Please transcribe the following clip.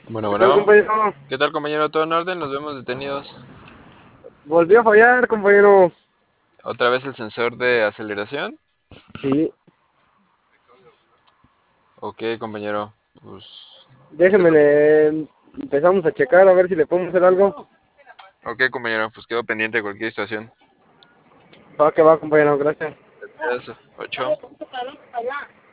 Bueno, ¿Qué tal, bueno. compañero? ¿Qué tal, compañero? ¿Todo en orden? Nos vemos detenidos. Volvió a fallar, compañero. ¿Otra vez el sensor de aceleración? Sí, Ok, compañero. Pues... déjeme, empezamos a checar a ver si le podemos hacer algo. Ok, compañero. Pues quedo pendiente de cualquier situación. Va que va, compañero, gracias. Eso. 8.